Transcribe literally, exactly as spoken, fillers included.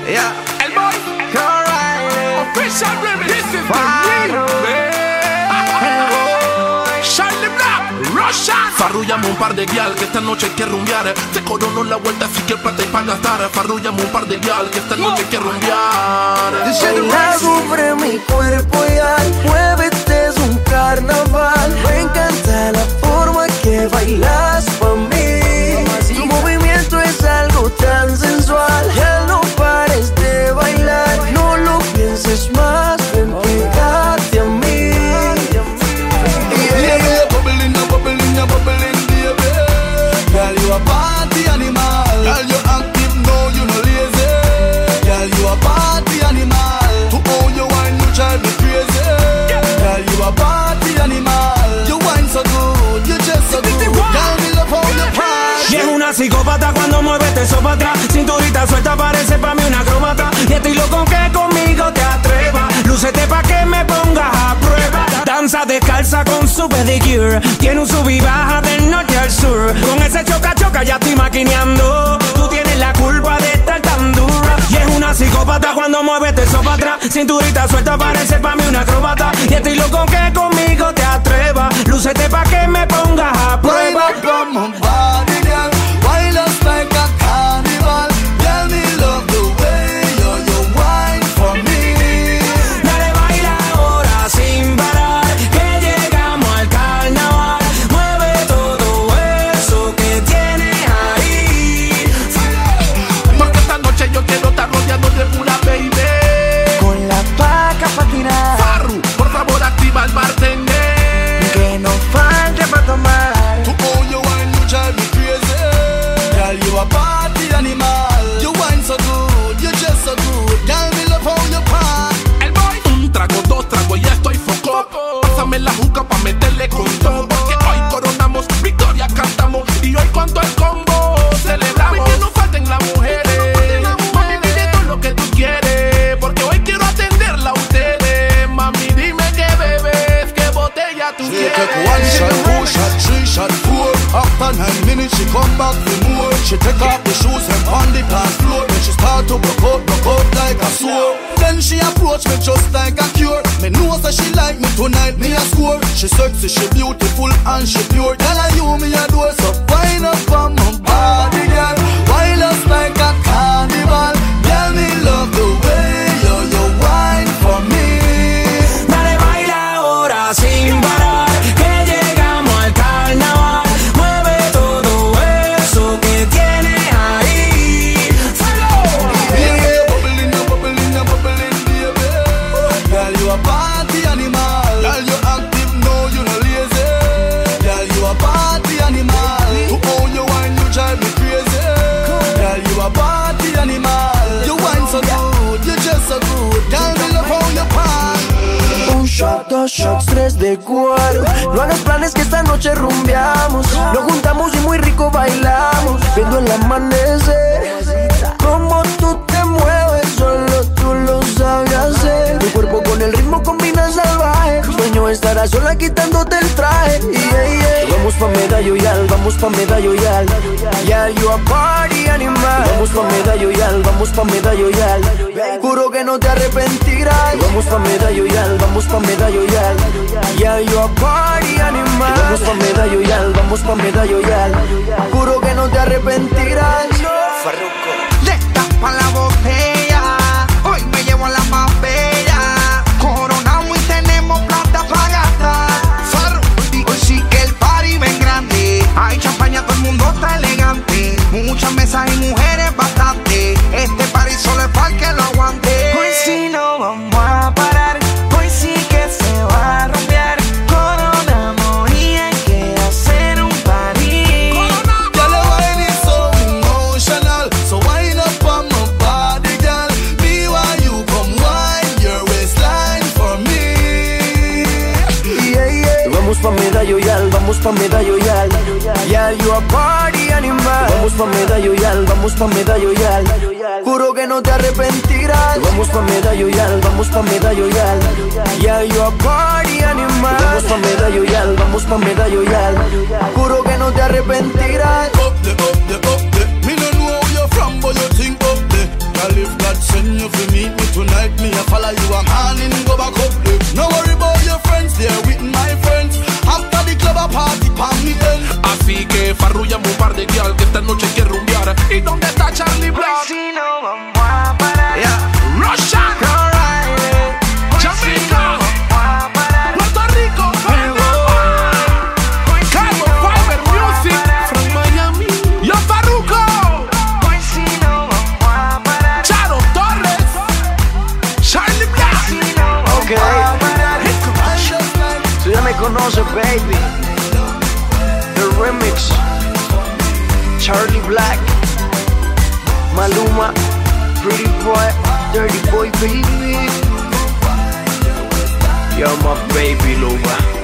Yeah. El boy. Official remix. This is the remix. Charlie Black, Russian. Farrullamos un par de guial que esta noche hay que rumbear. Se coronó la vuelta así que plata y pa' gastar. Farrullamos un par de guial que esta noche hay que rumbear. Baila sobre mi cuerpo y al muévete, es un carnaval. Me encanta la forma que bailas pa' mí. Tu movimiento es algo tan sensual. Ya no pares de bailar, no lo pienses más, ven pegarte a mí. Girl, you a party animal. Girl, you active, no, you no lazy. Girl, you a party animal. To own your wine, you drive me crazy. Girl, you a party animal. You wine so good, you just so good. Girl, me love how you party. Y es una psicópata cuando mueve este eso para atrás. Cinturita suelta, parece pa' mí una acróbata. Y estoy loco que conmigo te atrevas. Lúcete pa' que me pongas a prueba. Danza descalza con su pedicure. Tiene un sub y baja del norte al sur. Con ese choca choca ya estoy maquineando. Tú tienes la culpa de estar tan dura. Y es una psicópata cuando mueve este eso para atrás. Cinturita suelta, parece pa' mí una acróbata. Y estoy loco que conmigo te atrevas. Lúcete pa' que me pongas a prueba. Come on, body, girl. Wild us like a carnival. Girl, me love the way you, you wine for me. Dale, baila ahora sin parar, que llegamos al carnaval. Mueve todo eso que tienes ahí. Porque esta noche yo quiero estar rodeado de pura baby. Con la paca pa' tirar, Farru, por favor activa el bartender. que no falte pa' tomar. To own your wine, you drive me crazy. Girl, you a party animal. You wine so good, you just so good. Girl, me love how you party. El boy. Un trago, dos tragos y ya estoy foco. Pásame la juca pa' meterle con todo. Porque hoy coronamos, victoria cantamos. Y hoy cuando el combo celebramos. Que no falten las mujeres. Mami, dime todo lo que tú quieres. Porque hoy quiero atenderla a ustedes. Mami, dime qué bebes, qué botella tú She quieres. take one shot, two shot, three shot, four. After nine minutes, she come back for more. She take off the shoes and on the dance floor. Then she start to broke out, broke out like a sword. Then she approach me just like a cure. Me know that she like me tonight, me a score. She sexy, she beautiful and she pure. Tell her you me a do so fine up on my body, girl. Wild us like a carnival. Girl, me love the way you, you wine for me. Dale, baila ahora sin parar, que llegamos al carnaval. Mueve todo eso que tienes ahí. Yeah, bubbling, you bubbling, you bubbling, baby. Girl, you a party animal. Girl, you active, no, you no lazy. Girl, you a party animal. To own your wine, you drive me crazy. Girl, you a party animal. You wine so good, you just so good. Girl, me love how you party. Un shot, dos shots, tres de cuero. No hagas planes que esta noche rumbeamos. Nos juntamos y muy rico bailamos, viendo el amanecer. Como tú te mueves, solo tú lo sabes hacer. Tu cuerpo con el ritmo combina salvaje. Sueño estar a sola quitándote el traje. Yeah, yeah. Vamos pa' medallo yal, vamos pa' medallo yal. Yal, you a party animal. Vamos pa' medallo yal, vamos pa' medallo yal. Juro que no te arrepentirás. Vamos pa' medallo yal, vamos pa' medallo yal. Yal, you a party animal. Vamos pa' medallo yal, vamos pa' medallo yal. Juro que no te arrepentirás. Farruko. Le tapa la botella, hoy me llevo a la más bella. Coronamos y tenemos plata para gastar. Hoy sí que el party ven grande. Hay champaña, todo el mundo está elegante. Muchas mesas y mujeres bastante. Este party solo es para el que lo aguante. Hoy sí no vamos a parar. Hoy sí que se va a romper. Coronamos y hay que hacer un party. Girl, your wine is so emotional. So wine up on my body, girl. Me while you come wine your waistline for me. Yeah, yeah. Vamos pa' medallo yal, vamos pa' medallo yal. Yal, you a party animal. Vamos pa' medallo yal, vamos pa' medallo yal. Juro que no te arrepentirás. Vamos pa' medallo yal, vamos pa' medallo yal. Yal, you a party animal. Vamos pa' medallo yal, vamos pa' medallo yal. Juro que no te arrepentirás. Up the, up the, up the. Me no know where you're from, but you think up the. Girl, if God send Maluma, Pretty Boy, Dirty Boy, baby. You're my baby, Luba.